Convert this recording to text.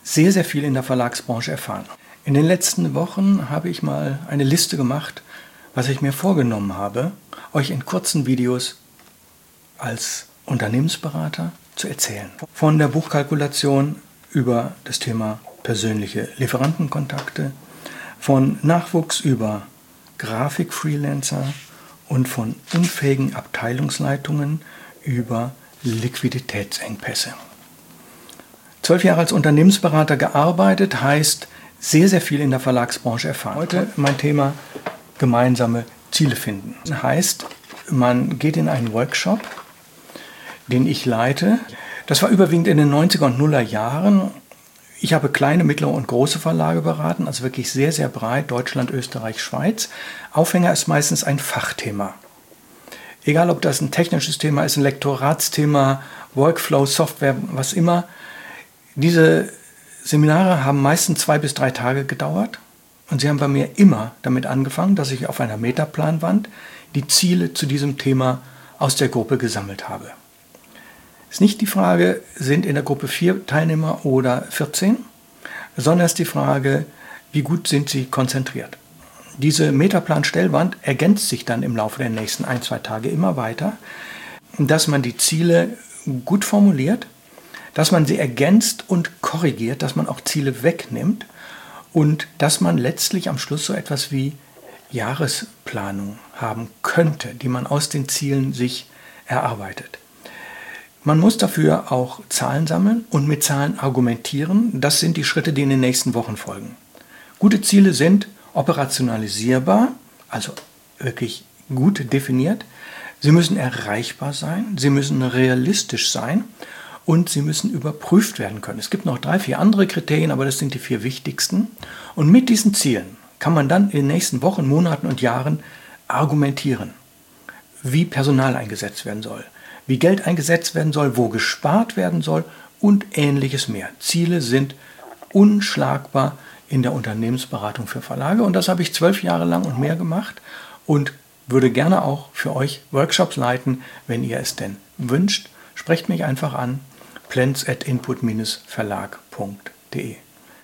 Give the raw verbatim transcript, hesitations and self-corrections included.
sehr, sehr viel in der Verlagsbranche erfahren. In den letzten Wochen habe ich mal eine Liste gemacht, was ich mir vorgenommen habe, euch in kurzen Videos als Unternehmensberater zu erzählen. Von der Buchkalkulation über das Thema persönliche Lieferantenkontakte, von Nachwuchs über Grafikfreelancer und von unfähigen Abteilungsleitungen über Liquiditätsengpässe. Zwölf Jahre als Unternehmensberater gearbeitet heißt sehr, sehr viel in der Verlagsbranche erfahren. Heute mein Thema: gemeinsame Ziele finden. Das heißt, man geht in einen Workshop, den ich leite. Das war überwiegend in den neunziger und Nuller Jahren. Ich habe kleine, mittlere und große Verlage beraten, also wirklich sehr, sehr breit, Deutschland, Österreich, Schweiz. Aufhänger ist meistens ein Fachthema. Egal, ob das ein technisches Thema ist, ein Lektoratsthema, Workflow, Software, was immer. Diese Seminare haben meistens zwei bis drei Tage gedauert und sie haben bei mir immer damit angefangen, dass ich auf einer Metaplanwand die Ziele zu diesem Thema aus der Gruppe gesammelt habe. Es ist nicht die Frage, sind in der Gruppe vier Teilnehmer oder vierzehn, sondern es ist die Frage, wie gut sind sie konzentriert. Diese Metaplan-Stellwand ergänzt sich dann im Laufe der nächsten ein, zwei Tage immer weiter, dass man die Ziele gut formuliert, dass man sie ergänzt und korrigiert, dass man auch Ziele wegnimmt und dass man letztlich am Schluss so etwas wie Jahresplanung haben könnte, die man aus den Zielen sich erarbeitet. Man muss dafür auch Zahlen sammeln und mit Zahlen argumentieren. Das sind die Schritte, die in den nächsten Wochen folgen. Gute Ziele sind operationalisierbar, also wirklich gut definiert. Sie müssen erreichbar sein, sie müssen realistisch sein und sie müssen überprüft werden können. Es gibt noch drei, vier andere Kriterien, aber das sind die vier wichtigsten. Und mit diesen Zielen kann man dann in den nächsten Wochen, Monaten und Jahren argumentieren, wie Personal eingesetzt werden soll, wie Geld eingesetzt werden soll, wo gespart werden soll und Ähnliches mehr. Ziele sind unschlagbar in der Unternehmensberatung für Verlage und das habe ich zwölf Jahre lang und mehr gemacht und würde gerne auch für euch Workshops leiten, wenn ihr es denn wünscht. Sprecht mich einfach an, plens at input Bindestrich verlag punkt de.